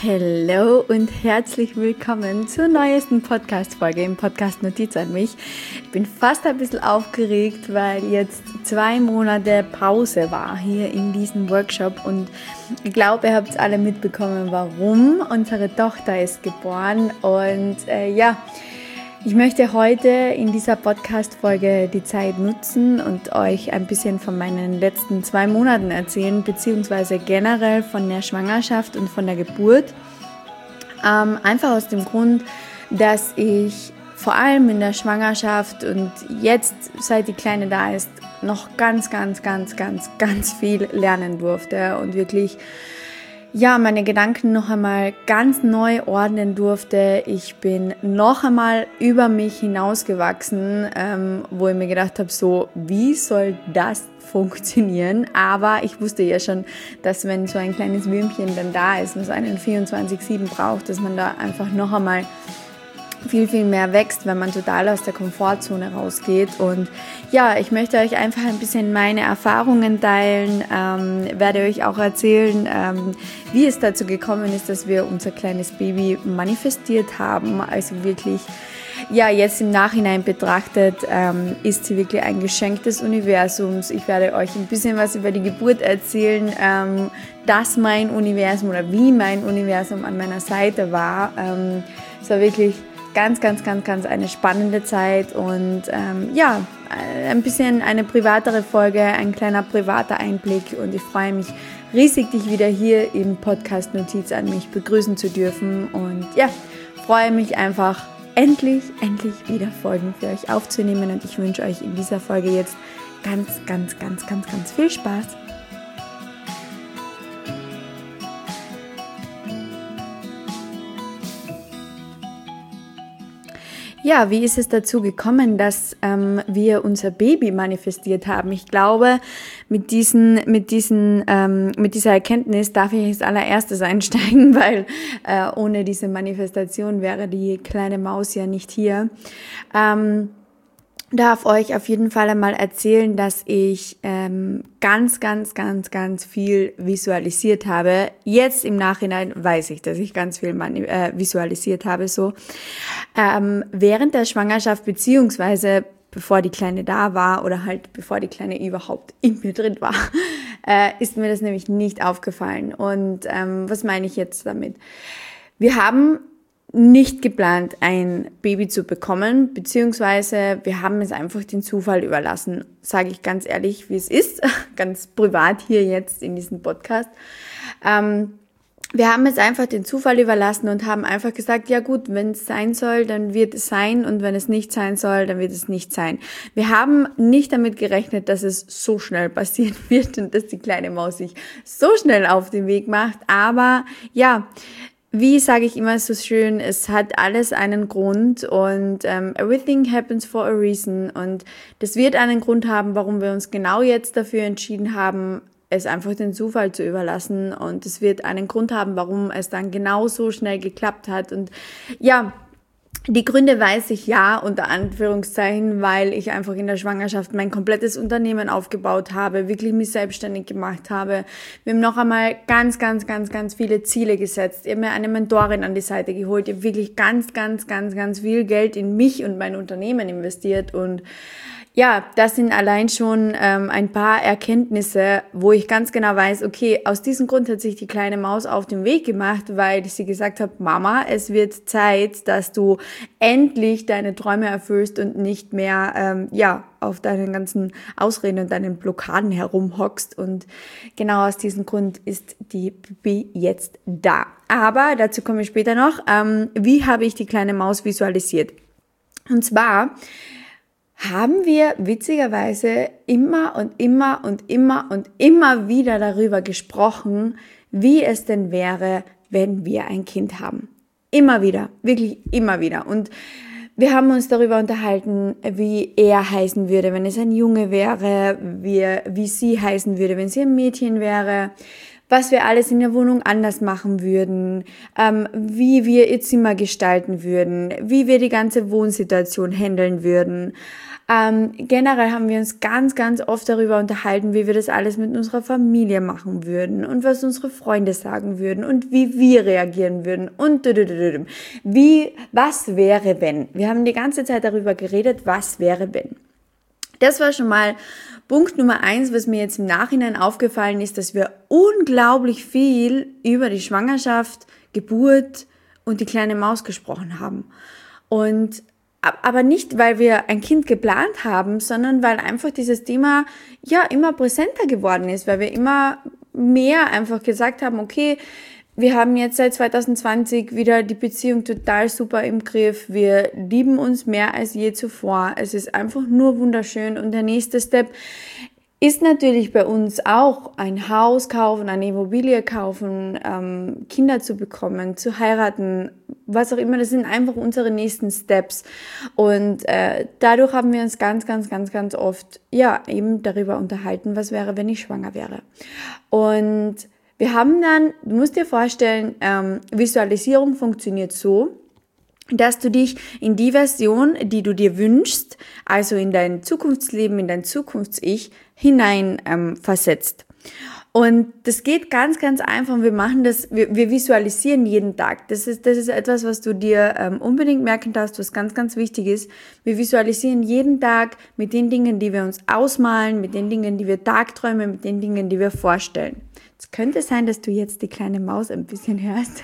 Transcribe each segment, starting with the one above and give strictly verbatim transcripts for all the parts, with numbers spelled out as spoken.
Hallo und herzlich willkommen zur neuesten Podcast-Folge im Podcast Notiz an mich. Ich bin fast ein bisschen aufgeregt, weil jetzt zwei Monate Pause war hier in diesem Workshop und ich glaube, ihr habt es alle mitbekommen, warum. Unsere Tochter ist geboren und äh, ja, ich möchte heute in dieser Podcast-Folge die Zeit nutzen und euch ein bisschen von meinen letzten zwei Monaten erzählen, beziehungsweise generell von der Schwangerschaft und von der Geburt. Ähm, einfach aus dem Grund, dass ich vor allem in der Schwangerschaft und jetzt, seit die Kleine da ist, noch ganz, ganz, ganz, ganz, ganz viel lernen durfte und wirklich ja, meine Gedanken noch einmal ganz neu ordnen durfte. Ich bin noch einmal über mich hinausgewachsen, ähm, wo ich mir gedacht habe, so, wie soll das funktionieren? Aber ich wusste ja schon, dass wenn so ein kleines Würmchen dann da ist und so einen vierundzwanzig sieben braucht, dass man da einfach noch einmal viel, viel mehr wächst, wenn man total aus der Komfortzone rausgeht. Und ja, ich möchte euch einfach ein bisschen meine Erfahrungen teilen, ähm, werde euch auch erzählen, ähm, wie es dazu gekommen ist, dass wir unser kleines Baby manifestiert haben. Also wirklich, ja, jetzt im Nachhinein betrachtet, ähm, ist sie wirklich ein Geschenk des Universums. Ich werde euch ein bisschen was über die Geburt erzählen, ähm, dass mein Universum oder wie mein Universum an meiner Seite war. Ähm, es war wirklich ganz, ganz, ganz, ganz eine spannende Zeit und ähm, ja, ein bisschen eine privatere Folge, ein kleiner privater Einblick und ich freue mich riesig, dich wieder hier im Podcast Notiz an mich begrüßen zu dürfen und ja, freue mich einfach endlich, endlich wieder Folgen für euch aufzunehmen und ich wünsche euch in dieser Folge jetzt ganz, ganz, ganz, ganz, ganz viel Spaß. Ja, wie ist es dazu gekommen, dass ähm, wir unser Baby manifestiert haben? Ich glaube, mit diesen, mit diesen, ähm, mit dieser Erkenntnis darf ich als allererstes einsteigen, weil äh, ohne diese Manifestation wäre die kleine Maus ja nicht hier. Ähm, darf euch auf jeden Fall einmal erzählen, dass ich ähm, ganz, ganz, ganz, ganz viel visualisiert habe. Jetzt im Nachhinein weiß ich, dass ich ganz viel mani- äh, visualisiert habe. So ähm, während der Schwangerschaft beziehungsweise bevor die Kleine da war oder halt bevor die Kleine überhaupt in mir drin war, äh, ist mir das nämlich nicht aufgefallen. Und ähm, was meine ich jetzt damit? Wir haben nicht geplant, ein Baby zu bekommen, beziehungsweise wir haben es einfach den Zufall überlassen, sage ich ganz ehrlich, wie es ist, ganz privat hier jetzt in diesem Podcast. Ähm, wir haben es einfach den Zufall überlassen und haben einfach gesagt, ja gut, wenn es sein soll, dann wird es sein und wenn es nicht sein soll, dann wird es nicht sein. Wir haben nicht damit gerechnet, dass es so schnell passieren wird und dass die kleine Maus sich so schnell auf den Weg macht, aber ja, wie sage ich immer so schön, es hat alles einen Grund und um, everything happens for a reason und das wird einen Grund haben, warum wir uns genau jetzt dafür entschieden haben, es einfach den Zufall zu überlassen und es wird einen Grund haben, warum es dann genau so schnell geklappt hat und ja, die Gründe weiß ich ja, unter Anführungszeichen, weil ich einfach in der Schwangerschaft mein komplettes Unternehmen aufgebaut habe, wirklich mich selbstständig gemacht habe. Wir haben noch einmal ganz, ganz, ganz, ganz viele Ziele gesetzt. Ich habe mir eine Mentorin an die Seite geholt. Ich habe wirklich ganz, ganz, ganz, ganz viel Geld in mich und mein Unternehmen investiert und ja, das sind allein schon ähm, ein paar Erkenntnisse, wo ich ganz genau weiß, okay, aus diesem Grund hat sich die kleine Maus auf den Weg gemacht, weil sie gesagt hat, Mama, es wird Zeit, dass du endlich deine Träume erfüllst und nicht mehr ähm, ja auf deinen ganzen Ausreden und deinen Blockaden herumhockst. Und genau aus diesem Grund ist die Baby jetzt da. Aber dazu komme ich später noch. Ähm, wie habe ich die kleine Maus visualisiert? Und zwar haben wir witzigerweise immer und immer und immer und immer wieder darüber gesprochen, wie es denn wäre, wenn wir ein Kind haben. Immer wieder, wirklich immer wieder. Und wir haben uns darüber unterhalten, wie er heißen würde, wenn es ein Junge wäre, wie, wie sie heißen würde, wenn sie ein Mädchen wäre, was wir alles in der Wohnung anders machen würden, ähm, wie wir ihr Zimmer gestalten würden, wie wir die ganze Wohnsituation handeln würden. Ähm, generell haben wir uns ganz, ganz oft darüber unterhalten, wie wir das alles mit unserer Familie machen würden und was unsere Freunde sagen würden und wie wir reagieren würden und wie, was wäre wenn. Wir haben die ganze Zeit darüber geredet, was wäre wenn. Das war schon mal Punkt Nummer eins, was mir jetzt im Nachhinein aufgefallen ist, dass wir unglaublich viel über die Schwangerschaft, Geburt und die kleine Maus gesprochen haben. Und aber nicht, weil wir ein Kind geplant haben, sondern weil einfach dieses Thema ja immer präsenter geworden ist, weil wir immer mehr einfach gesagt haben, okay, wir haben jetzt seit zwanzig zwanzig wieder die Beziehung total super im Griff, wir lieben uns mehr als je zuvor, es ist einfach nur wunderschön und der nächste Step ist natürlich bei uns auch ein Haus kaufen, eine Immobilie kaufen, ähm, Kinder zu bekommen, zu heiraten, was auch immer. Das sind einfach unsere nächsten Steps. Und äh, dadurch haben wir uns ganz, ganz, ganz, ganz oft ja eben darüber unterhalten, was wäre, wenn ich schwanger wäre. Und wir haben dann, du musst dir vorstellen, ähm, Visualisierung funktioniert so, dass du dich in die Version, die du dir wünschst, also in dein Zukunftsleben, in dein Zukunfts-Ich, hinein ähm, versetzt. Und das geht ganz, ganz einfach. Wir machen das, wir, wir visualisieren jeden Tag. Das ist, das ist etwas, was du dir ähm, unbedingt merken darfst, was ganz, ganz wichtig ist. Wir visualisieren jeden Tag mit den Dingen, die wir uns ausmalen, mit den Dingen, die wir tagträumen, mit den Dingen, die wir vorstellen. Es könnte sein, dass du jetzt die kleine Maus ein bisschen hörst.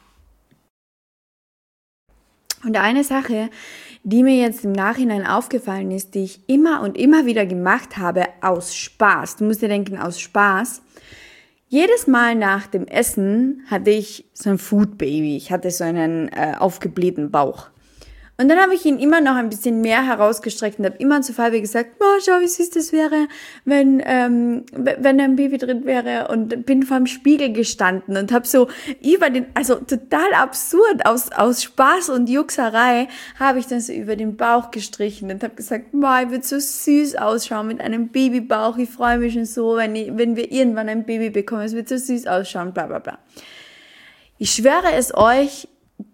Und eine Sache, die mir jetzt im Nachhinein aufgefallen ist, die ich immer und immer wieder gemacht habe, aus Spaß. Du musst dir denken, aus Spaß. Jedes Mal nach dem Essen hatte ich so ein Food Baby. Ich hatte so einen äh, aufgeblähten Bauch. Und dann habe ich ihn immer noch ein bisschen mehr herausgestreckt und habe immer zu Fabi gesagt, oh, schau, wie süß das wäre, wenn ähm, wenn ein Baby drin wäre, und bin vor dem Spiegel gestanden und habe so über den, also total absurd, aus aus Spaß und Juxerei, habe ich dann so über den Bauch gestrichen und habe gesagt, oh, ich würde so süß ausschauen mit einem Babybauch, ich freue mich schon so, wenn, ich, wenn wir irgendwann ein Baby bekommen, es wird so süß ausschauen, bla bla bla. Ich schwöre es euch,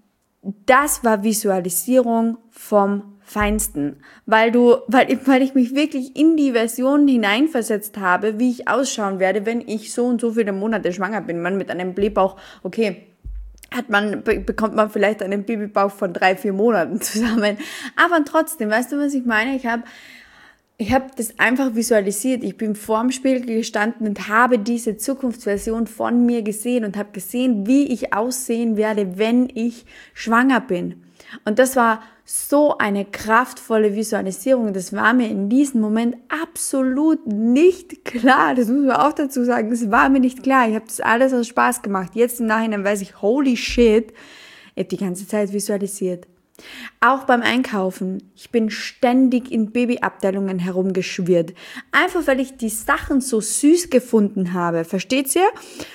das war Visualisierung vom Feinsten, weil du, weil ich, weil ich mich wirklich in die Version hineinversetzt habe, wie ich ausschauen werde, wenn ich so und so viele Monate schwanger bin. Man mit einem Blähbauch, okay, hat man, bekommt man vielleicht einen Babybauch von drei, vier Monaten zusammen. Aber trotzdem, weißt du, was ich meine? Ich habe Ich habe das einfach visualisiert. Ich bin vorm Spiegel gestanden und habe diese Zukunftsversion von mir gesehen und habe gesehen, wie ich aussehen werde, wenn ich schwanger bin. Und das war so eine kraftvolle Visualisierung. Das war mir in diesem Moment absolut nicht klar. Das muss man auch dazu sagen. Das war mir nicht klar. Ich habe das alles aus Spaß gemacht. Jetzt im Nachhinein weiß ich, holy shit, ich habe die ganze Zeit visualisiert. Auch beim Einkaufen. Ich bin ständig in Babyabteilungen herumgeschwirrt. Einfach weil ich die Sachen so süß gefunden habe. Versteht ihr?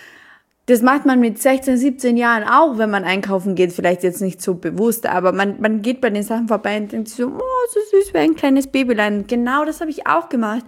Das macht man mit sechzehn, siebzehn Jahren auch, wenn man einkaufen geht. Vielleicht jetzt nicht so bewusst, aber man, man geht bei den Sachen vorbei und denkt so, oh, so süß wie ein kleines Babylein. Genau das habe ich auch gemacht.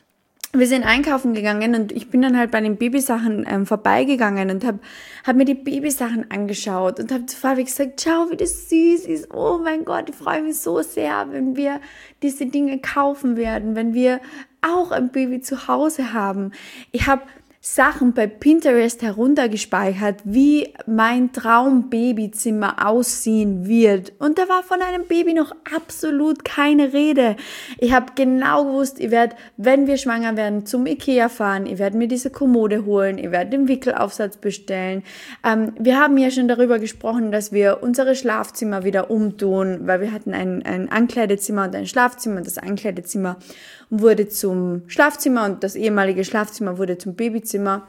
Wir sind einkaufen gegangen und ich bin dann halt bei den Babysachen ähm, vorbeigegangen und habe hab mir die Babysachen angeschaut und habe zu Fabi gesagt, schau, wie das süß ist. Oh mein Gott, ich freue mich so sehr, wenn wir diese Dinge kaufen werden, wenn wir auch ein Baby zu Hause haben. Ich habe Sachen bei Pinterest heruntergespeichert, wie mein Traumbabyzimmer aussehen wird. Und da war von einem Baby noch absolut keine Rede. Ich habe genau gewusst, ich werde, wenn wir schwanger werden, zum Ikea fahren. Ich werde mir diese Kommode holen. Ich werde den Wickelaufsatz bestellen. Ähm, wir haben ja schon darüber gesprochen, dass wir unsere Schlafzimmer wieder umtun, weil wir hatten ein, ein Ankleidezimmer und ein Schlafzimmer. Und das Ankleidezimmer wurde zum Schlafzimmer und das ehemalige Schlafzimmer wurde zum Babyzimmer.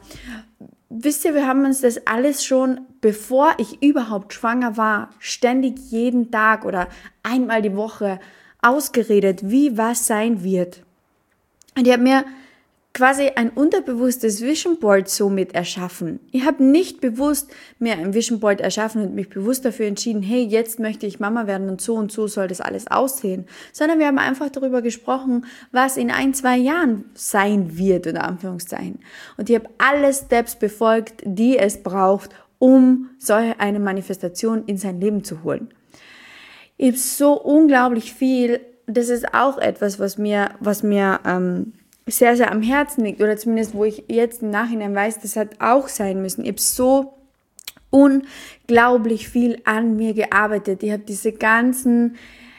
Wisst ihr, wir haben uns das alles schon, bevor ich überhaupt schwanger war, ständig jeden Tag oder einmal die Woche ausgeredet, wie was sein wird. Und ich habe mir quasi ein unterbewusstes Vision Board somit erschaffen. Ich habe nicht bewusst mir ein Vision Board erschaffen und mich bewusst dafür entschieden, hey, jetzt möchte ich Mama werden und so und so soll das alles aussehen, sondern wir haben einfach darüber gesprochen, was in ein, zwei Jahren sein wird, unter Anführungszeichen. Und ich habe alle Steps befolgt, die es braucht, um solch eine Manifestation in sein Leben zu holen. Ich habe so unglaublich viel, das ist auch etwas, was mir, was mir, ähm, sehr, sehr am Herzen liegt, oder zumindest, wo ich jetzt im Nachhinein weiß, das hat auch sein müssen. Ich habe so unglaublich viel an mir gearbeitet. Ich habe diese ganzen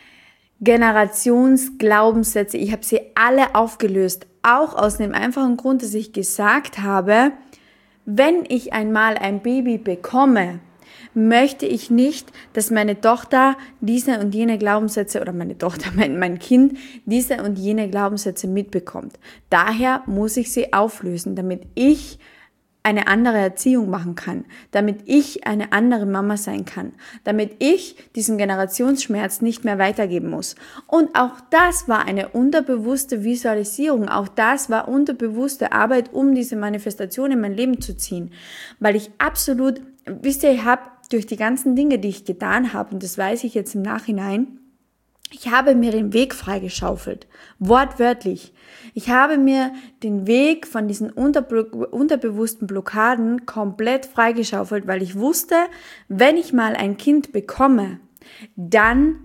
Generationsglaubenssätze, ich habe sie alle aufgelöst. Auch aus dem einfachen Grund, dass ich gesagt habe, wenn ich einmal ein Baby bekomme, möchte ich nicht, dass meine Tochter diese und jene Glaubenssätze, oder meine Tochter, mein, mein Kind, diese und jene Glaubenssätze mitbekommt. Daher muss ich sie auflösen, damit ich eine andere Erziehung machen kann, damit ich eine andere Mama sein kann, damit ich diesen Generationsschmerz nicht mehr weitergeben muss. Und auch das war eine unterbewusste Visualisierung, auch das war unterbewusste Arbeit, um diese Manifestation in mein Leben zu ziehen, weil ich absolut, wisst ihr, ich habe durch die ganzen Dinge, die ich getan habe, und das weiß ich jetzt im Nachhinein, ich habe mir den Weg freigeschaufelt, wortwörtlich. Ich habe mir den Weg von diesen unterbe- unterbewussten Blockaden komplett freigeschaufelt, weil ich wusste, wenn ich mal ein Kind bekomme, dann,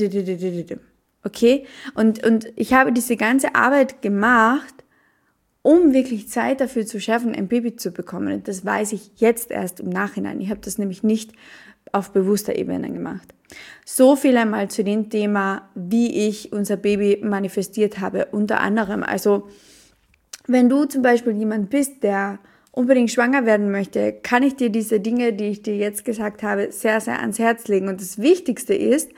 okay? Und, und ich habe diese ganze Arbeit gemacht, um wirklich Zeit dafür zu schaffen, ein Baby zu bekommen. Und das weiß ich jetzt erst im Nachhinein. Ich habe das nämlich nicht auf bewusster Ebene gemacht. So viel einmal zu dem Thema, wie ich unser Baby manifestiert habe, unter anderem. Also, wenn du zum Beispiel jemand bist, der unbedingt schwanger werden möchte, kann ich dir diese Dinge, die ich dir jetzt gesagt habe, sehr, sehr ans Herz legen. Und das Wichtigste ist,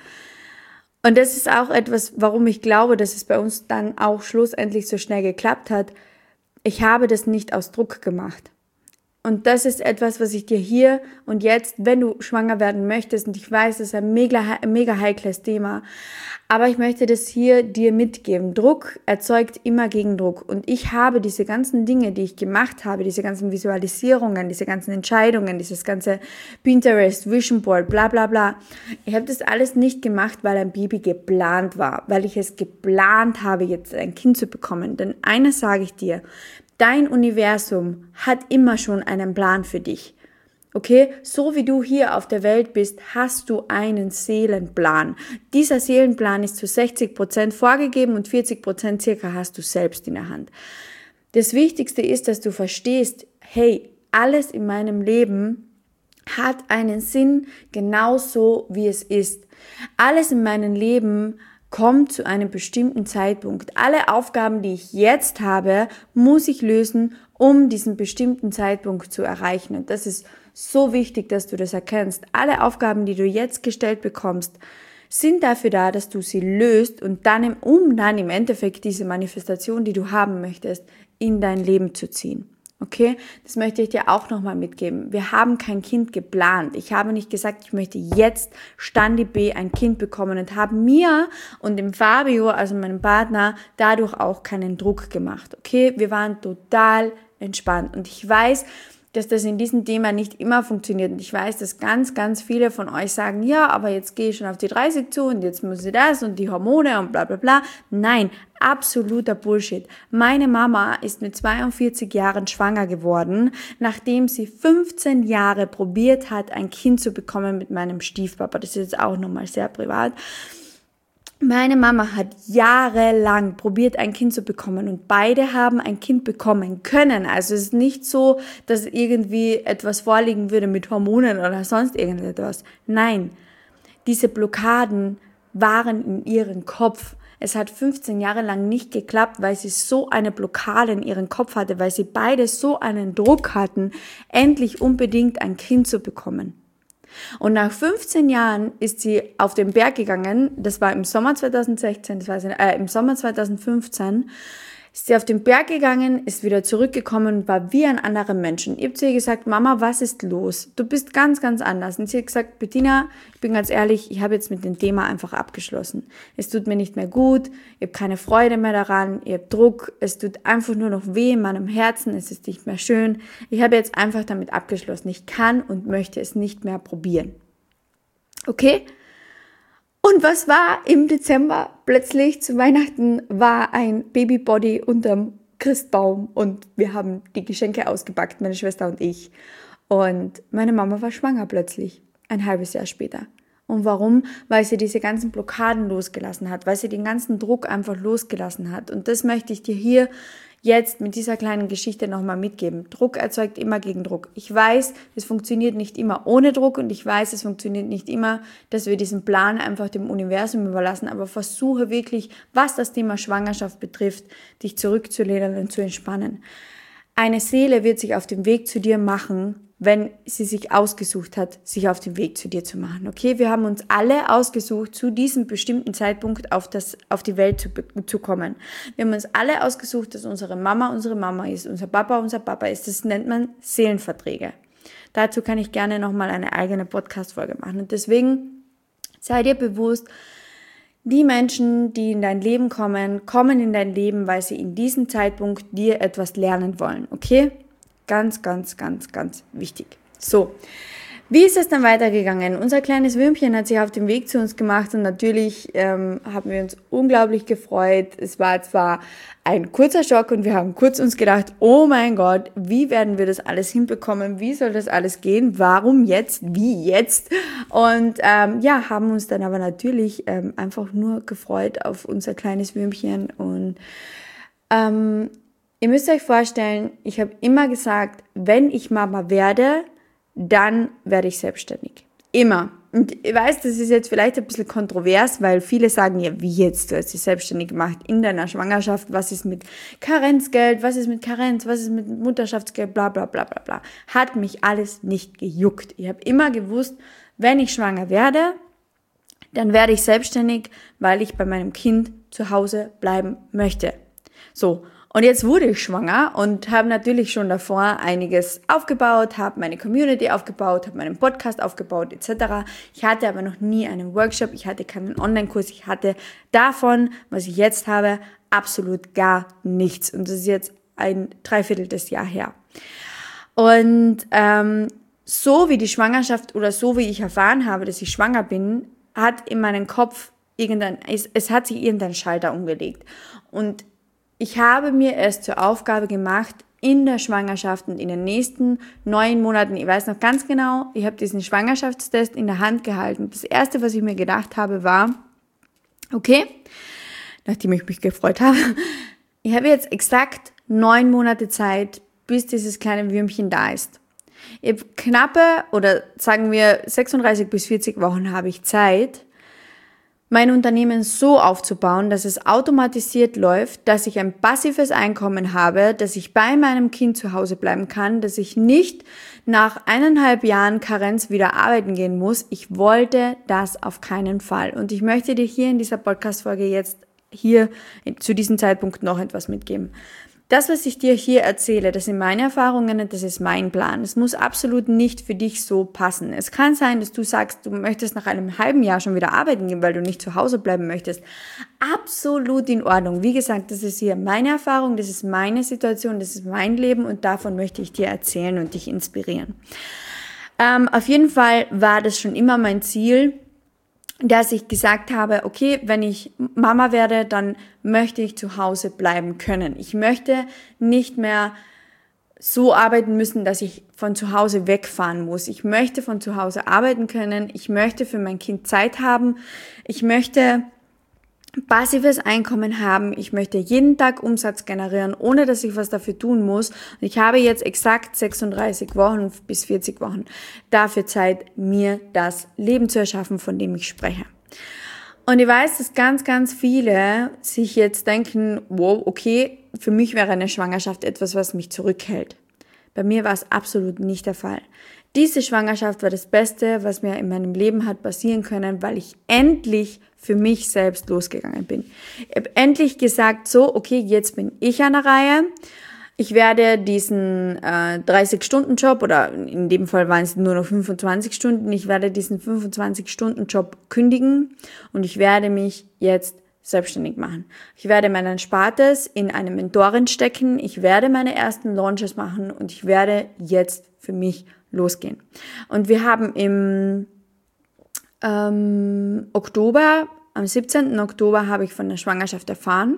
und das ist auch etwas, warum ich glaube, dass es bei uns dann auch schlussendlich so schnell geklappt hat, ich habe das nicht aus Druck gemacht. Und das ist etwas, was ich dir hier und jetzt, wenn du schwanger werden möchtest, und ich weiß, das ist ein mega, mega heikles Thema, aber ich möchte das hier dir mitgeben. Druck erzeugt immer Gegendruck. Und ich habe diese ganzen Dinge, die ich gemacht habe, diese ganzen Visualisierungen, diese ganzen Entscheidungen, dieses ganze Pinterest, Vision Board, bla bla bla. Ich habe das alles nicht gemacht, weil ein Baby geplant war, weil ich es geplant habe, jetzt ein Kind zu bekommen. Denn eines sage ich dir, dein Universum hat immer schon einen Plan für dich. Okay, so wie du hier auf der Welt bist, hast du einen Seelenplan. Dieser Seelenplan ist zu sechzig Prozent vorgegeben und vierzig Prozent circa hast du selbst in der Hand. Das Wichtigste ist, dass du verstehst, hey, alles in meinem Leben hat einen Sinn, genauso wie es ist. Alles in meinem Leben kommt zu einem bestimmten Zeitpunkt. Alle Aufgaben, die ich jetzt habe, muss ich lösen, um diesen bestimmten Zeitpunkt zu erreichen. Und das ist so wichtig, dass du das erkennst. Alle Aufgaben, die du jetzt gestellt bekommst, sind dafür da, dass du sie löst und dann, um dann im Endeffekt diese Manifestation, die du haben möchtest, in dein Leben zu ziehen. Okay, das möchte ich dir auch nochmal mitgeben. Wir haben kein Kind geplant. Ich habe nicht gesagt, ich möchte jetzt Standi B ein Kind bekommen und habe mir und dem Fabio, also meinem Partner, dadurch auch keinen Druck gemacht. Okay, wir waren total entspannt und ich weiß, dass das in diesem Thema nicht immer funktioniert. Und ich weiß, dass ganz, ganz viele von euch sagen, ja, aber jetzt gehe ich schon auf die dreißig zu und jetzt muss ich das und die Hormone und bla bla bla. Nein, absoluter Bullshit. Meine Mama ist mit zweiundvierzig Jahren schwanger geworden, nachdem sie fünfzehn Jahre probiert hat, ein Kind zu bekommen mit meinem Stiefpapa. Das ist jetzt auch nochmal sehr privat. Meine Mama hat jahrelang probiert, ein Kind zu bekommen und beide haben ein Kind bekommen können. Also es ist nicht so, dass irgendwie etwas vorliegen würde mit Hormonen oder sonst irgendetwas. Nein, diese Blockaden waren in ihrem Kopf. Es hat fünfzehn Jahre lang nicht geklappt, weil sie so eine Blockade in ihrem Kopf hatte, weil sie beide so einen Druck hatten, endlich unbedingt ein Kind zu bekommen. Und nach fünfzehn Jahren ist sie auf den Berg gegangen, das war im Sommer zweitausendsechzehn, das war äh, im Sommer zweitausendfünfzehn, Ist sie auf den Berg gegangen, ist wieder zurückgekommen und war wie ein anderer Mensch. Und ich habe zu ihr gesagt, Mama, was ist los? Du bist ganz, ganz anders. Und sie hat gesagt, Bettina, ich bin ganz ehrlich, ich habe jetzt mit dem Thema einfach abgeschlossen. Es tut mir nicht mehr gut, ich habe keine Freude mehr daran, ich habe Druck, es tut einfach nur noch weh in meinem Herzen, es ist nicht mehr schön. Ich habe jetzt einfach damit abgeschlossen. Ich kann und möchte es nicht mehr probieren. Okay? Und was war im Dezember? Plötzlich zu Weihnachten war ein Babybody unterm Christbaum und wir haben die Geschenke ausgepackt, meine Schwester und ich. Und meine Mama war schwanger plötzlich, ein halbes Jahr später. Und warum? Weil sie diese ganzen Blockaden losgelassen hat, weil sie den ganzen Druck einfach losgelassen hat. Und das möchte ich dir hier jetzt mit dieser kleinen Geschichte nochmal mitgeben. Druck erzeugt immer Gegendruck. Ich weiß, es funktioniert nicht immer ohne Druck und ich weiß, es funktioniert nicht immer, dass wir diesen Plan einfach dem Universum überlassen, aber versuche wirklich, was das Thema Schwangerschaft betrifft, dich zurückzulehnen und zu entspannen. Eine Seele wird sich auf den Weg zu dir machen, wenn sie sich ausgesucht hat, sich auf den Weg zu dir zu machen. Okay, wir haben uns alle ausgesucht, zu diesem bestimmten Zeitpunkt auf, das, auf die Welt zu, zu kommen. Wir haben uns alle ausgesucht, dass unsere Mama unsere Mama ist, unser Papa unser Papa ist. Das nennt man Seelenverträge. Dazu kann ich gerne nochmal eine eigene Podcast-Folge machen. Und deswegen sei dir bewusst, die Menschen, die in dein Leben kommen, kommen in dein Leben, weil sie in diesem Zeitpunkt dir etwas lernen wollen. Okay? Ganz, ganz, ganz, ganz wichtig. So, wie ist es dann weitergegangen? Unser kleines Würmchen hat sich auf den Weg zu uns gemacht und natürlich ähm, haben wir uns unglaublich gefreut. Es war zwar ein kurzer Schock und wir haben kurz uns gedacht, oh mein Gott, wie werden wir das alles hinbekommen? Wie soll das alles gehen? Warum jetzt? Wie jetzt? Und ähm, ja, haben uns dann aber natürlich ähm, einfach nur gefreut auf unser kleines Würmchen und ähm, ihr müsst euch vorstellen, ich habe immer gesagt, wenn ich Mama werde, dann werde ich selbstständig. Immer. Und ich weiß, das ist jetzt vielleicht ein bisschen kontrovers, weil viele sagen, ja, wie jetzt, du hast dich selbstständig gemacht in deiner Schwangerschaft, was ist mit Karenzgeld, was ist mit Karenz, was ist mit Mutterschaftsgeld, bla bla bla bla bla. Hat mich alles nicht gejuckt. Ich habe immer gewusst, wenn ich schwanger werde, dann werde ich selbstständig, weil ich bei meinem Kind zu Hause bleiben möchte. So. Und jetzt wurde ich schwanger und habe natürlich schon davor einiges aufgebaut, habe meine Community aufgebaut, habe meinen Podcast aufgebaut et cetera. Ich hatte aber noch nie einen Workshop, ich hatte keinen Online-Kurs, ich hatte davon, was ich jetzt habe, absolut gar nichts. Und das ist jetzt ein Dreiviertel des Jahr her. Und ähm, so wie die Schwangerschaft oder so wie ich erfahren habe, dass ich schwanger bin, hat in meinem Kopf irgendein, es, es hat sich irgendein Schalter umgelegt. Und ich habe mir es zur Aufgabe gemacht, in der Schwangerschaft und in den nächsten neun Monaten, ich weiß noch ganz genau, ich habe diesen Schwangerschaftstest in der Hand gehalten. Das Erste, was ich mir gedacht habe, war, okay, nachdem ich mich gefreut habe, ich habe jetzt exakt neun Monate Zeit, bis dieses kleine Würmchen da ist. Ich habe knappe, oder sagen wir sechsunddreißig bis vierzig Wochen habe ich Zeit, mein Unternehmen so aufzubauen, dass es automatisiert läuft, dass ich ein passives Einkommen habe, dass ich bei meinem Kind zu Hause bleiben kann, dass ich nicht nach eineinhalb Jahren Karenz wieder arbeiten gehen muss. Ich wollte das auf keinen Fall. Und ich möchte dir hier in dieser Podcast-Folge jetzt hier zu diesem Zeitpunkt noch etwas mitgeben. Das, was ich dir hier erzähle, das sind meine Erfahrungen und das ist mein Plan. Es muss absolut nicht für dich so passen. Es kann sein, dass du sagst, du möchtest nach einem halben Jahr schon wieder arbeiten gehen, weil du nicht zu Hause bleiben möchtest. Absolut in Ordnung. Wie gesagt, das ist hier meine Erfahrung, das ist meine Situation, das ist mein Leben und davon möchte ich dir erzählen und dich inspirieren. Ähm, auf jeden Fall war das schon immer mein Ziel, dass ich gesagt habe, okay, wenn ich Mama werde, dann möchte ich zu Hause bleiben können. Ich möchte nicht mehr so arbeiten müssen, dass ich von zu Hause wegfahren muss. Ich möchte von zu Hause arbeiten können. Ich möchte für mein Kind Zeit haben. Ich möchte passives Einkommen haben. Ich möchte jeden Tag Umsatz generieren, ohne dass ich was dafür tun muss. Und ich habe jetzt exakt sechsunddreißig Wochen bis vierzig Wochen dafür Zeit, mir das Leben zu erschaffen, von dem ich spreche. Und ich weiß, dass ganz, ganz viele sich jetzt denken, wow, okay, für mich wäre eine Schwangerschaft etwas, was mich zurückhält. Bei mir war es absolut nicht der Fall. Diese Schwangerschaft war das Beste, was mir in meinem Leben hat passieren können, weil ich endlich für mich selbst losgegangen bin. Ich habe endlich gesagt, so, okay, jetzt bin ich an der Reihe. Ich werde diesen äh, dreißig-Stunden-Job, oder in dem Fall waren es nur noch fünfundzwanzig Stunden, ich werde diesen fünfundzwanzig-Stunden-Job kündigen und ich werde mich jetzt selbstständig machen. Ich werde mein Erspartes in eine Mentorin stecken, ich werde meine ersten Launches machen und ich werde jetzt für mich losgehen. Und wir haben im ähm, Oktober, am siebzehnten Oktober habe ich von der Schwangerschaft erfahren.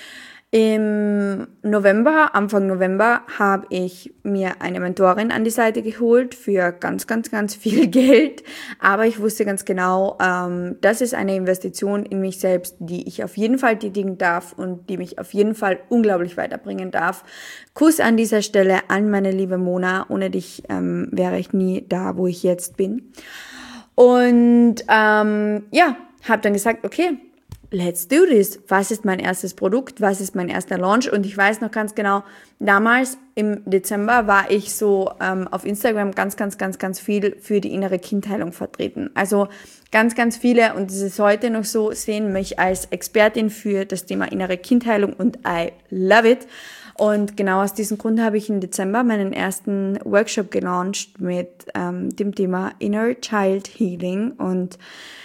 Im November, Anfang November, habe ich mir eine Mentorin an die Seite geholt für ganz, ganz, ganz viel Geld. Aber ich wusste ganz genau, ähm, das ist eine Investition in mich selbst, die ich auf jeden Fall tätigen darf und die mich auf jeden Fall unglaublich weiterbringen darf. Kuss an dieser Stelle an meine liebe Mona. Ohne dich ähm, wäre ich nie da, wo ich jetzt bin. Und ähm, ja, habe dann gesagt, okay, let's do this. Was ist mein erstes Produkt? Was ist mein erster Launch? Und ich weiß noch ganz genau, damals im Dezember war ich so ähm, auf Instagram ganz, ganz, ganz, ganz viel für die innere Kindheilung vertreten. Also ganz, ganz viele, und das ist heute noch so, sehen mich als Expertin für das Thema innere Kindheilung und I love it. Und genau aus diesem Grund habe ich im Dezember meinen ersten Workshop gelauncht mit ähm, dem Thema Inner Child Healing, und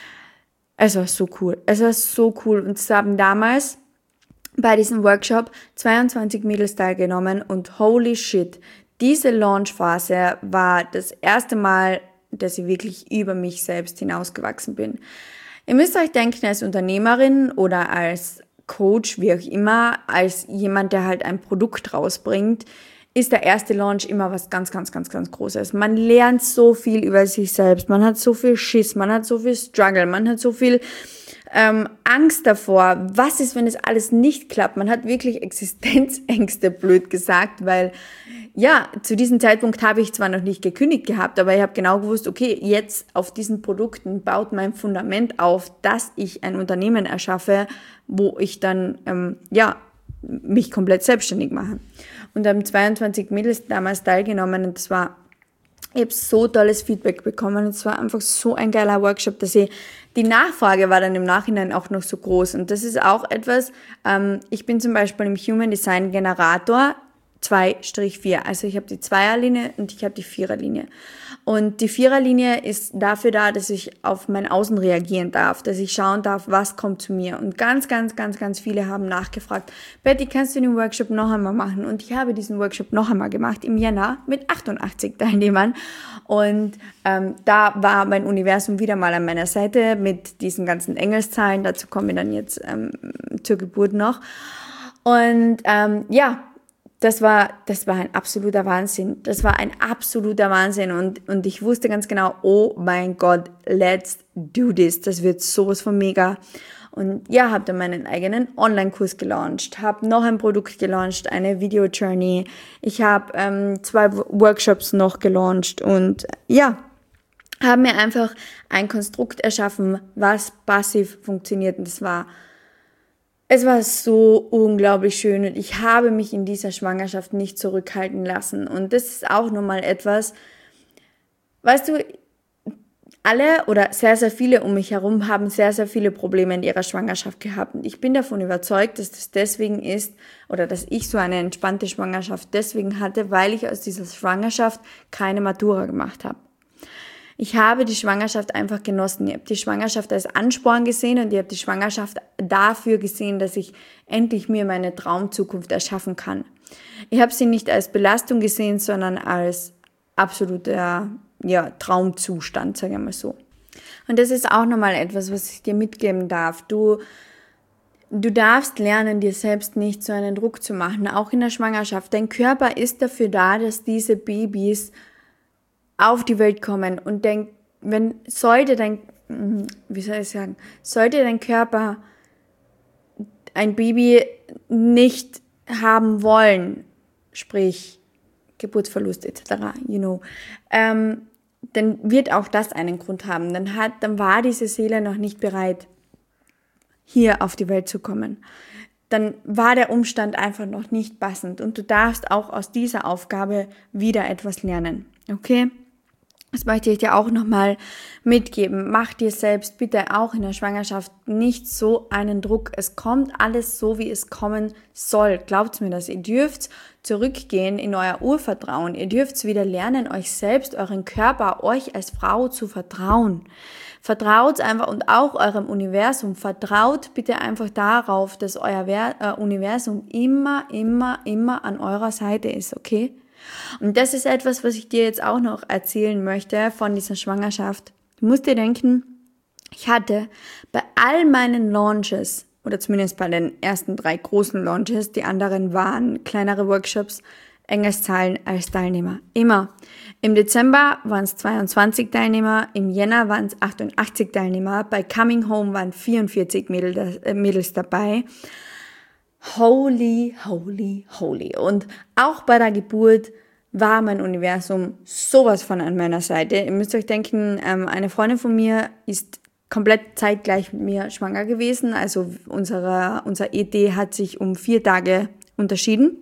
es war so cool. Es war so cool. Und es haben damals bei diesem Workshop zweiundzwanzig Mädels teilgenommen und holy shit, diese Launchphase war das erste Mal, dass ich wirklich über mich selbst hinausgewachsen bin. Ihr müsst euch denken, als Unternehmerin oder als Coach, wie auch immer, als jemand, der halt ein Produkt rausbringt, ist der erste Launch immer was ganz, ganz, ganz, ganz Großes. Man lernt so viel über sich selbst, man hat so viel Schiss, man hat so viel Struggle, man hat so viel ähm, Angst davor. Was ist, wenn es alles nicht klappt? Man hat wirklich Existenzängste, blöd gesagt, weil ja, zu diesem Zeitpunkt habe ich zwar noch nicht gekündigt gehabt, aber ich habe genau gewusst, okay, jetzt auf diesen Produkten baut mein Fundament auf, dass ich ein Unternehmen erschaffe, wo ich dann ähm, ja mich komplett selbstständig mache. Und haben zweiundzwanzig Mädels damals teilgenommen und das war, ich habe so tolles Feedback bekommen. Es war einfach so ein geiler Workshop, dass ich, die Nachfrage war dann im Nachhinein auch noch so groß. Und das ist auch etwas, ähm, ich bin zum Beispiel im Human Design Generator zwei vier. Also ich habe die Zweierlinie und ich habe die Viererlinie. Und die Viererlinie ist dafür da, dass ich auf mein Außen reagieren darf, dass ich schauen darf, was kommt zu mir. Und ganz, ganz, ganz, ganz viele haben nachgefragt, Betty, kannst du den Workshop noch einmal machen? Und ich habe diesen Workshop noch einmal gemacht im Jänner mit achtundachtzig Teilnehmern. Und ähm, da war mein Universum wieder mal an meiner Seite mit diesen ganzen Engelszahlen. Dazu kommen wir dann jetzt ähm, zur Geburt noch. Und ähm, ja, Das war, das war ein absoluter Wahnsinn. Das war ein absoluter Wahnsinn. Und, und ich wusste ganz genau, oh mein Gott, let's do this. Das wird sowas von mega. Und ja, habe dann meinen eigenen Online-Kurs gelauncht, habe noch ein Produkt gelauncht, eine Video-Journey. Ich habe ähm, zwei Workshops noch gelauncht und ja, habe mir einfach ein Konstrukt erschaffen, was passiv funktioniert. Und das war Es war so unglaublich schön und ich habe mich in dieser Schwangerschaft nicht zurückhalten lassen. Und das ist auch nochmal etwas, weißt du, alle oder sehr, sehr viele um mich herum haben sehr, sehr viele Probleme in ihrer Schwangerschaft gehabt. Und ich bin davon überzeugt, dass das deswegen ist, oder dass ich so eine entspannte Schwangerschaft deswegen hatte, weil ich aus dieser Schwangerschaft keine Matura gemacht habe. Ich habe die Schwangerschaft einfach genossen. Ich habe die Schwangerschaft als Ansporn gesehen und ich habe die Schwangerschaft dafür gesehen, dass ich endlich mir meine Traumzukunft erschaffen kann. Ich habe sie nicht als Belastung gesehen, sondern als absoluter ja, Traumzustand, sagen wir mal so. Und das ist auch nochmal etwas, was ich dir mitgeben darf. Du, du darfst lernen, dir selbst nicht so einen Druck zu machen, auch in der Schwangerschaft. Dein Körper ist dafür da, dass diese Babys auf die Welt kommen und denk, wenn sollte dein, wie soll ich sagen, sollte dein Körper ein Baby nicht haben wollen, sprich Geburtsverlust et cetera, you know, ähm, dann wird auch das einen Grund haben. Dann hat, dann war diese Seele noch nicht bereit, hier auf die Welt zu kommen. Dann war der Umstand einfach noch nicht passend und du darfst auch aus dieser Aufgabe wieder etwas lernen, okay? Das möchte ich dir auch nochmal mitgeben. Mach dir selbst bitte auch in der Schwangerschaft nicht so einen Druck. Es kommt alles so, wie es kommen soll. Glaubt mir das. Ihr dürft zurückgehen in euer Urvertrauen. Ihr dürft wieder lernen, euch selbst, euren Körper, euch als Frau zu vertrauen. Vertraut einfach und auch eurem Universum. Vertraut bitte einfach darauf, dass euer Universum immer, immer, immer an eurer Seite ist, okay? Und das ist etwas, was ich dir jetzt auch noch erzählen möchte von dieser Schwangerschaft. Du musst dir denken, ich hatte bei all meinen Launches, oder zumindest bei den ersten drei großen Launches, die anderen waren kleinere Workshops, Engelszahlen als Teilnehmer. Immer. Im Dezember waren es zweiundzwanzig Teilnehmer, im Jänner waren es achtundachtzig Teilnehmer, bei Coming Home waren vierundvierzig Mädels dabei. Holy, holy, holy. Und auch bei der Geburt war mein Universum sowas von an meiner Seite. Ihr müsst euch denken, eine Freundin von mir ist komplett zeitgleich mit mir schwanger gewesen. Also unsere, unser E D hat sich um vier Tage unterschieden.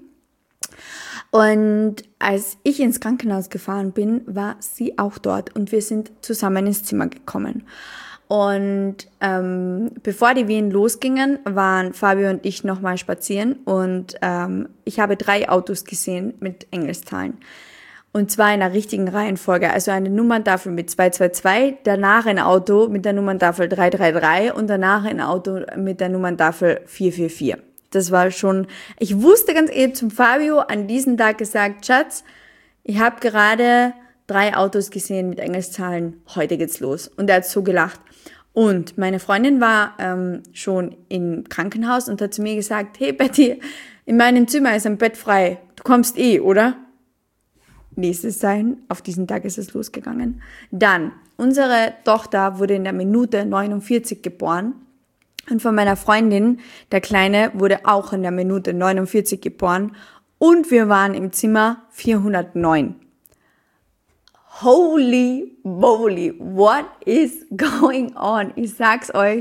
Und als ich ins Krankenhaus gefahren bin, war sie auch dort und wir sind zusammen ins Zimmer gekommen. Und ähm, bevor die Wehen losgingen, waren Fabio und ich nochmal spazieren und ähm, ich habe drei Autos gesehen mit Engelszahlen. Und zwar in der richtigen Reihenfolge, also eine Nummerntafel mit zwei zwei zwei, danach ein Auto mit der Nummerntafel drei drei drei und danach ein Auto mit der Nummerntafel vier vier vier. Das war schon, ich wusste ganz eben zum Fabio an diesem Tag gesagt, Schatz, ich habe gerade drei Autos gesehen mit Engelszahlen, heute geht's los. Und er hat so gelacht. Und meine Freundin war ähm, schon im Krankenhaus und hat zu mir gesagt, hey Betty, in meinem Zimmer ist ein Bett frei, du kommst eh, oder? Nächstes Sein, auf diesen Tag ist es losgegangen. Dann, unsere Tochter wurde in der Minute neunundvierzig geboren und von meiner Freundin, der Kleine, wurde auch in der Minute neunundvierzig geboren und wir waren im Zimmer vierhundertneun. Holy moly, what is going on? Ich sag's euch.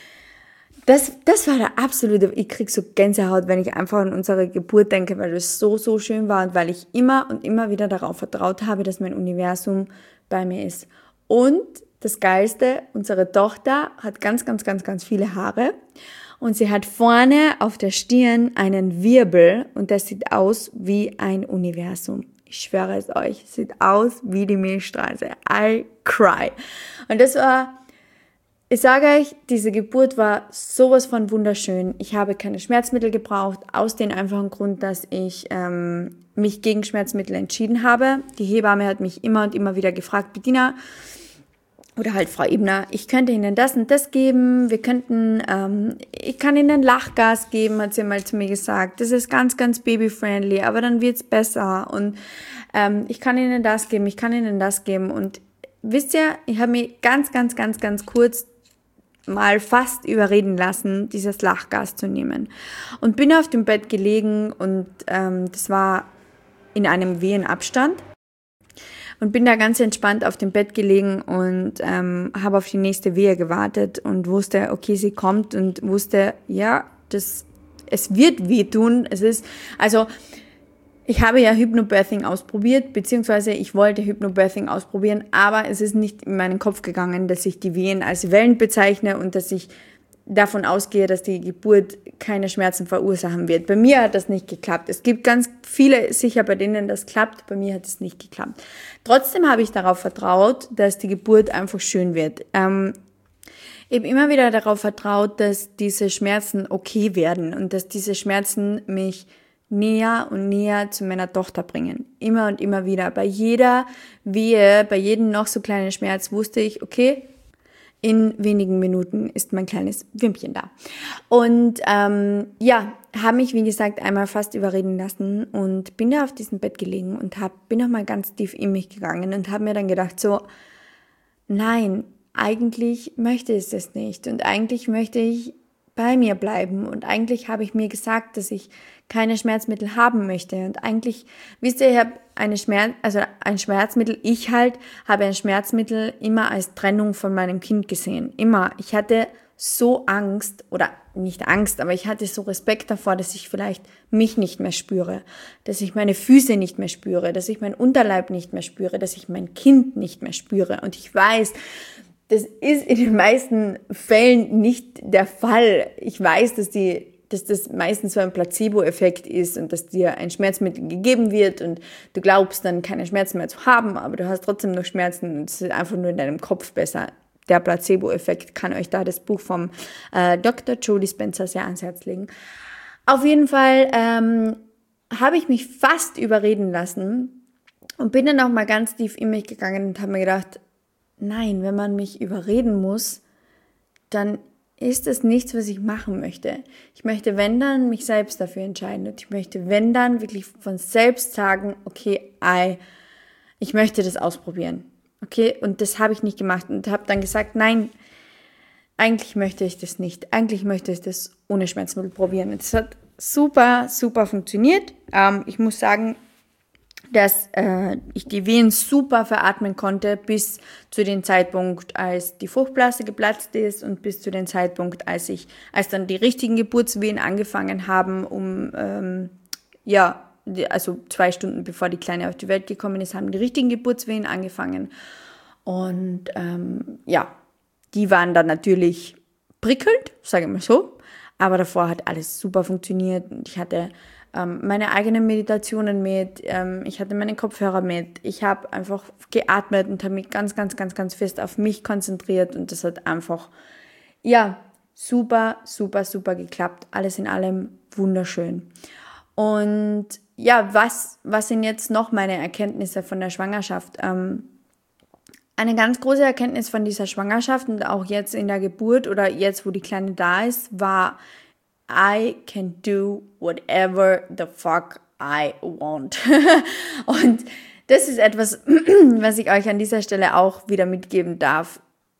Das, das war der absolute, ich krieg so Gänsehaut, wenn ich einfach an unsere Geburt denke, weil das so, so schön war und weil ich immer und immer wieder darauf vertraut habe, dass mein Universum bei mir ist. Und das Geilste, unsere Tochter hat ganz, ganz, ganz, ganz viele Haare und sie hat vorne auf der Stirn einen Wirbel und das sieht aus wie ein Universum. Ich schwöre es euch, es sieht aus wie die Milchstraße. I cry. Und das war, ich sage euch, diese Geburt war sowas von wunderschön. Ich habe keine Schmerzmittel gebraucht, aus dem einfachen Grund, dass ich ähm, mich gegen Schmerzmittel entschieden habe. Die Hebamme hat mich immer und immer wieder gefragt, Bettina, oder halt Frau Ebner, ich könnte Ihnen das und das geben, wir könnten, ähm, ich kann Ihnen Lachgas geben, hat sie mal zu mir gesagt, das ist ganz, ganz baby-friendly, aber dann wird's besser und ähm, ich kann Ihnen das geben, ich kann Ihnen das geben und wisst ihr, ich habe mich ganz, ganz, ganz, ganz kurz mal fast überreden lassen, dieses Lachgas zu nehmen und bin auf dem Bett gelegen und ähm, das war in einem Wehenabstand. Und bin da ganz entspannt auf dem Bett gelegen und ähm, habe auf die nächste Wehe gewartet und wusste, okay, sie kommt und wusste, ja, das, es wird wehtun. Es ist, also ich habe ja Hypnobirthing ausprobiert, beziehungsweise ich wollte Hypnobirthing ausprobieren, aber es ist nicht in meinen Kopf gegangen, dass ich die Wehen als Wellen bezeichne und dass ich davon ausgehe, dass die Geburt keine Schmerzen verursachen wird. Bei mir hat das nicht geklappt. Es gibt ganz viele sicher, bei denen das klappt. Bei mir hat es nicht geklappt. Trotzdem habe ich darauf vertraut, dass die Geburt einfach schön wird. Ähm, ich habe immer wieder darauf vertraut, dass diese Schmerzen okay werden und dass diese Schmerzen mich näher und näher zu meiner Tochter bringen. Immer und immer wieder. Bei jeder Wehe, bei jedem noch so kleinen Schmerz wusste ich, okay, in wenigen Minuten ist mein kleines Wimpchen da. Und ähm, ja, habe mich, wie gesagt, einmal fast überreden lassen und bin da auf diesem Bett gelegen und hab, bin nochmal ganz tief in mich gegangen und habe mir dann gedacht, so, nein, eigentlich möchte ich es nicht und eigentlich möchte ich bei mir bleiben und eigentlich habe ich mir gesagt, dass ich keine Schmerzmittel haben möchte und eigentlich, wisst ihr, ich habe eine Schmerz, also ein Schmerzmittel, ich halt habe ein Schmerzmittel immer als Trennung von meinem Kind gesehen, immer. Ich hatte so Angst oder nicht Angst, aber ich hatte so Respekt davor, dass ich vielleicht mich nicht mehr spüre, dass ich meine Füße nicht mehr spüre, dass ich meinen Unterleib nicht mehr spüre, dass ich mein Kind nicht mehr spüre. Und ich weiß, das ist in den meisten Fällen nicht der Fall. Ich weiß, dass die dass das meistens so ein Placebo-Effekt ist und dass dir ein Schmerzmittel gegeben wird und du glaubst dann keine Schmerzen mehr zu haben, aber du hast trotzdem noch Schmerzen und es ist einfach nur in deinem Kopf besser. Der Placebo-Effekt, kann euch da das Buch vom äh, Doktor Joe Dispenza sehr ans Herz legen. Auf jeden Fall ähm, habe ich mich fast überreden lassen und bin dann auch mal ganz tief in mich gegangen und habe mir gedacht, nein, wenn man mich überreden muss, dann ist das nichts, was ich machen möchte. Ich möchte, wenn dann, mich selbst dafür entscheiden. Und ich möchte, wenn dann, wirklich von selbst sagen, okay, I, ich möchte das ausprobieren. Okay, und das habe ich nicht gemacht und habe dann gesagt, nein, eigentlich möchte ich das nicht. Eigentlich möchte ich das ohne Schmerzmittel probieren. Und das hat super, super funktioniert. Ähm, ich muss sagen, dass äh, ich die Wehen super veratmen konnte bis zu dem Zeitpunkt, als die Fruchtblase geplatzt ist und bis zu dem Zeitpunkt, als ich, als dann die richtigen Geburtswehen angefangen haben, um ähm, ja, die, also zwei Stunden bevor die Kleine auf die Welt gekommen ist, haben die richtigen Geburtswehen angefangen und ähm, ja, die waren dann natürlich prickelnd, sage ich mal so, aber davor hat alles super funktioniert und ich hatte meine eigenen Meditationen mit, ich hatte meine Kopfhörer mit, ich habe einfach geatmet und habe mich ganz, ganz, ganz, ganz fest auf mich konzentriert und das hat einfach, ja, super, super, super geklappt. Alles in allem wunderschön. Und ja, was, was sind jetzt noch meine Erkenntnisse von der Schwangerschaft? Ähm, eine ganz große Erkenntnis von dieser Schwangerschaft und auch jetzt in der Geburt oder jetzt, wo die Kleine da ist, war, I can do whatever the fuck I want. Und das ist etwas, was ich euch an dieser Stelle auch wieder mitgeben darf.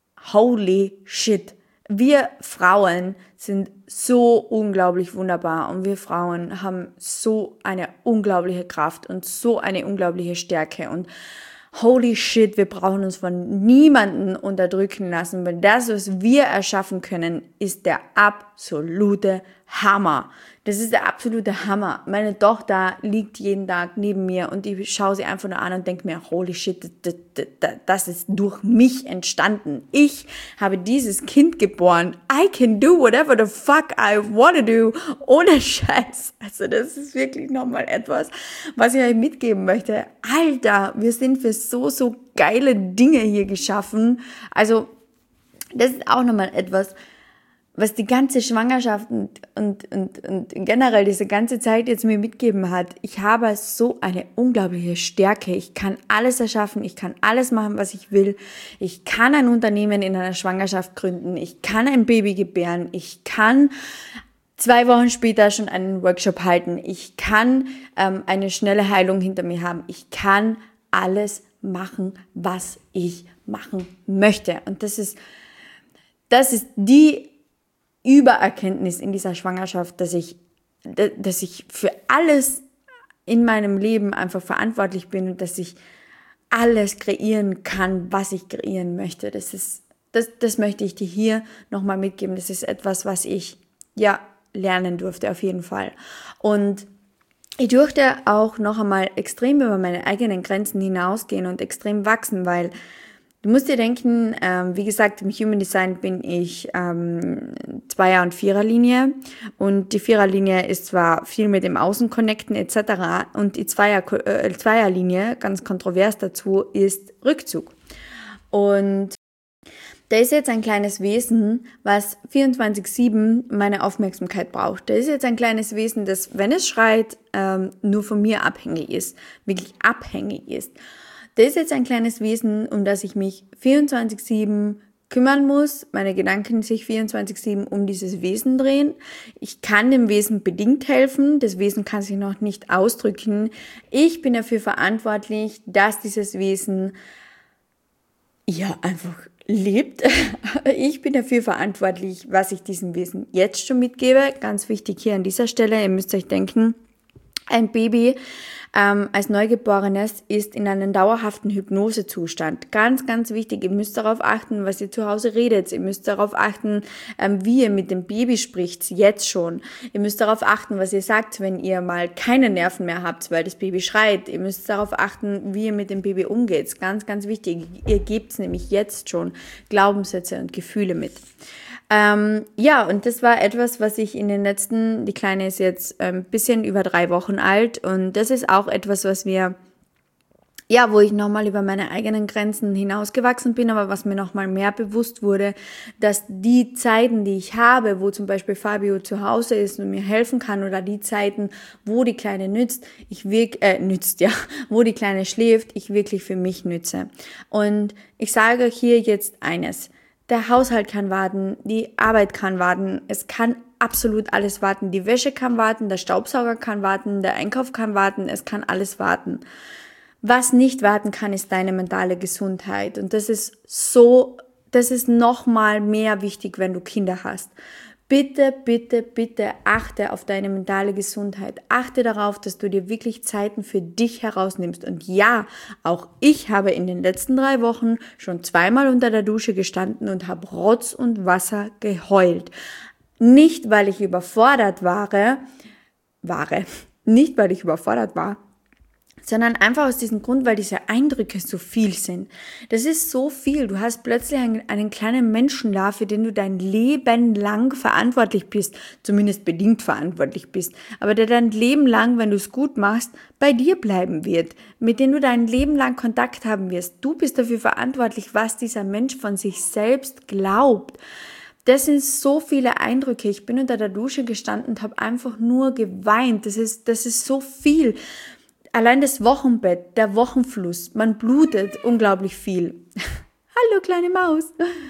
Holy shit. Wir Frauen sind so unglaublich wunderbar und wir Frauen haben so eine unglaubliche Kraft und so eine unglaubliche Stärke und holy shit, wir brauchen uns von niemandem unterdrücken lassen, weil das, was wir erschaffen können, ist der absolute Hammer. Das ist der absolute Hammer. Meine Tochter liegt jeden Tag neben mir und ich schaue sie einfach nur an und denke mir, holy shit, das, das, das ist durch mich entstanden. Ich habe dieses Kind geboren. I can do whatever the fuck I wanna do. Ohne Scheiß. Also das ist wirklich nochmal etwas, was ich euch mitgeben möchte. Alter, wir sind für so, so geile Dinge hier geschaffen. Also das ist auch nochmal etwas, was die ganze Schwangerschaft und, und, und, und generell diese ganze Zeit jetzt mir mitgegeben hat. Ich habe so eine unglaubliche Stärke. Ich kann alles erschaffen. Ich kann alles machen, was ich will. Ich kann ein Unternehmen in einer Schwangerschaft gründen. Ich kann ein Baby gebären. Ich kann zwei Wochen später schon einen Workshop halten. Ich kann ähm, eine schnelle Heilung hinter mir haben. Ich kann alles machen, was ich machen möchte. Und das ist, das ist die Übererkenntnis in dieser Schwangerschaft, dass ich, dass ich für alles in meinem Leben einfach verantwortlich bin und dass ich alles kreieren kann, was ich kreieren möchte. Das ist, das, das möchte ich dir hier nochmal mitgeben. Das ist etwas, was ich, ja, lernen durfte, auf jeden Fall. Und ich durfte auch noch einmal extrem über meine eigenen Grenzen hinausgehen und extrem wachsen, weil du musst dir denken, ähm, wie gesagt, im Human Design bin ich ähm, Zweier- und Viererlinie und die Viererlinie ist zwar viel mit dem Außen connecten et cetera und die Zweier, äh, Zweierlinie, ganz kontrovers dazu, ist Rückzug. Und da ist jetzt ein kleines Wesen, was vierundzwanzig sieben meine Aufmerksamkeit braucht. Da ist jetzt ein kleines Wesen, das, wenn es schreit, ähm, nur von mir abhängig ist, wirklich abhängig ist. Das ist jetzt ein kleines Wesen, um das ich mich vierundzwanzig sieben kümmern muss, meine Gedanken sich vierundzwanzig sieben um dieses Wesen drehen. Ich kann dem Wesen bedingt helfen, das Wesen kann sich noch nicht ausdrücken. Ich bin dafür verantwortlich, dass dieses Wesen ja einfach lebt. Ich bin dafür verantwortlich, was ich diesem Wesen jetzt schon mitgebe. Ganz wichtig hier an dieser Stelle, ihr müsst euch denken, Ein Baby ähm, als Neugeborenes ist in einem dauerhaften Hypnosezustand. Ganz, ganz wichtig. Ihr müsst darauf achten, was ihr zu Hause redet. Ihr müsst darauf achten, ähm, wie ihr mit dem Baby spricht, jetzt schon. Ihr müsst darauf achten, was ihr sagt, wenn ihr mal keine Nerven mehr habt, weil das Baby schreit. Ihr müsst darauf achten, wie ihr mit dem Baby umgeht. Ganz, ganz wichtig. Ihr gebt nämlich jetzt schon Glaubenssätze und Gefühle mit. Ähm, ja, und das war etwas, was ich in den letzten, die Kleine ist jetzt ein bisschen über drei Wochen alt und das ist auch etwas, was wir, ja, wo ich nochmal über meine eigenen Grenzen hinausgewachsen bin, aber was mir nochmal mehr bewusst wurde, dass die Zeiten, die ich habe, wo zum Beispiel Fabio zu Hause ist und mir helfen kann oder die Zeiten, wo die Kleine nützt, ich wirk, äh, nützt, ja, wo die Kleine schläft, ich wirklich für mich nütze. Und ich sage euch hier jetzt eines. Der Haushalt kann warten, die Arbeit kann warten, es kann absolut alles warten. Die Wäsche kann warten, der Staubsauger kann warten, der Einkauf kann warten, es kann alles warten. Was nicht warten kann, ist deine mentale Gesundheit. Und das ist so, das ist nochmal mehr wichtig, wenn du Kinder hast. Bitte, bitte, bitte achte auf deine mentale Gesundheit. Achte darauf, dass du dir wirklich Zeiten für dich herausnimmst. Und ja, auch ich habe in den letzten drei Wochen schon zweimal unter der Dusche gestanden und habe Rotz und Wasser geheult. Nicht, weil ich überfordert war, war, nicht, weil ich überfordert war, sondern einfach aus diesem Grund, weil diese Eindrücke so viel sind. Das ist so viel. Du hast plötzlich einen, einen kleinen Menschen da, für den du dein Leben lang verantwortlich bist, zumindest bedingt verantwortlich bist, aber der dein Leben lang, wenn du es gut machst, bei dir bleiben wird, mit dem du dein Leben lang Kontakt haben wirst. Du bist dafür verantwortlich, was dieser Mensch von sich selbst glaubt. Das sind so viele Eindrücke. Ich bin unter der Dusche gestanden und habe einfach nur geweint. Das ist, das ist so viel. Allein das Wochenbett, der Wochenfluss, man blutet unglaublich viel. Hallo kleine Maus.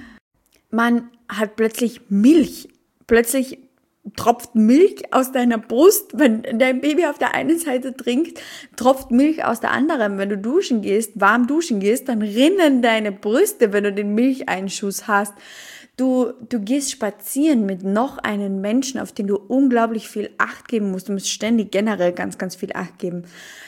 Man hat plötzlich Milch. Plötzlich tropft Milch aus deiner Brust. Wenn dein Baby auf der einen Seite trinkt, tropft Milch aus der anderen. Wenn du duschen gehst, warm duschen gehst, dann rinnen deine Brüste, wenn du den Milcheinschuss hast. Du, du gehst spazieren mit noch einem Menschen, auf den du unglaublich viel Acht geben musst. Du musst ständig generell ganz, ganz viel Acht geben.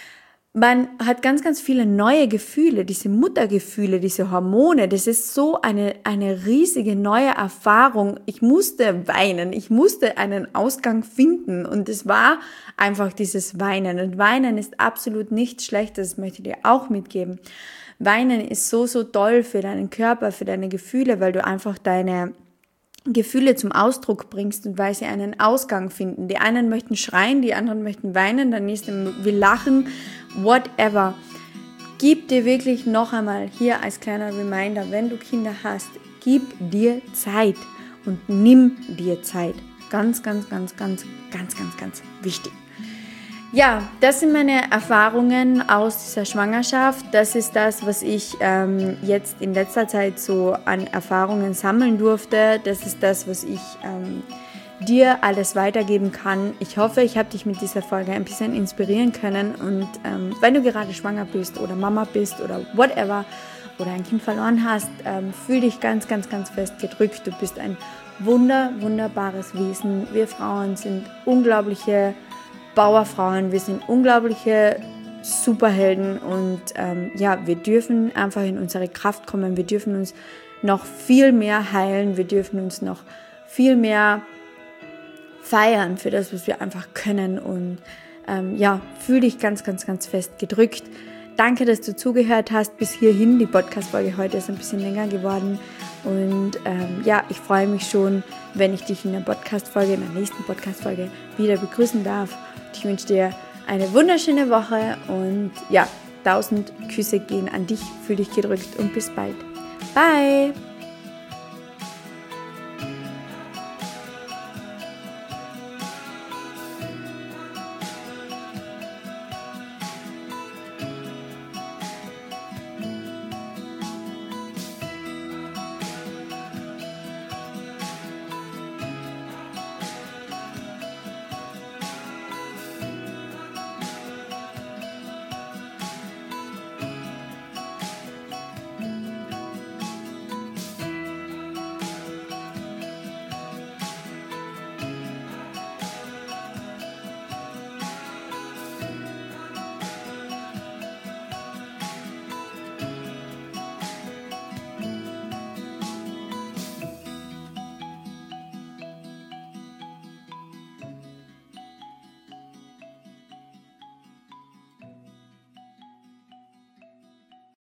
Man hat ganz, ganz viele neue Gefühle, diese Muttergefühle, diese Hormone. Das ist so eine, eine riesige neue Erfahrung. Ich musste weinen, ich musste einen Ausgang finden und es war einfach dieses Weinen. Und Weinen ist absolut nichts Schlechtes, das möchte ich dir auch mitgeben. Weinen ist so, so toll für deinen Körper, für deine Gefühle, weil du einfach deine Gefühle zum Ausdruck bringst und weil sie einen Ausgang finden. Die einen möchten schreien, die anderen möchten weinen, der nächste will lachen, whatever. Gib dir wirklich noch einmal hier als kleiner Reminder, wenn du Kinder hast, gib dir Zeit und nimm dir Zeit. Ganz, ganz, ganz, ganz, ganz, ganz, ganz wichtig. Ja, das sind meine Erfahrungen aus dieser Schwangerschaft. Das ist das, was ich ähm, jetzt in letzter Zeit so an Erfahrungen sammeln durfte. Das ist das, was ich ähm, dir alles weitergeben kann. Ich hoffe, ich habe dich mit dieser Folge ein bisschen inspirieren können. Und ähm, wenn du gerade schwanger bist oder Mama bist oder whatever oder ein Kind verloren hast, ähm, fühl dich ganz, ganz, ganz fest gedrückt. Du bist ein wunder, wunderbares Wesen. Wir Frauen sind unglaubliche Bauerfrauen, wir sind unglaubliche Superhelden und ähm, ja, wir dürfen einfach in unsere Kraft kommen, wir dürfen uns noch viel mehr heilen, wir dürfen uns noch viel mehr feiern für das, was wir einfach können und ähm, ja, fühl dich ganz, ganz, ganz fest gedrückt. Danke, dass du zugehört hast bis hierhin. Die Podcast-Folge heute ist ein bisschen länger geworden und ähm, ja, ich freue mich schon, wenn ich dich in der Podcast-Folge, in der nächsten Podcast-Folge wieder begrüßen darf. Ich wünsche dir eine wunderschöne Woche und ja, tausend Küsse gehen an dich, fühl dich gedrückt und bis bald. Bye!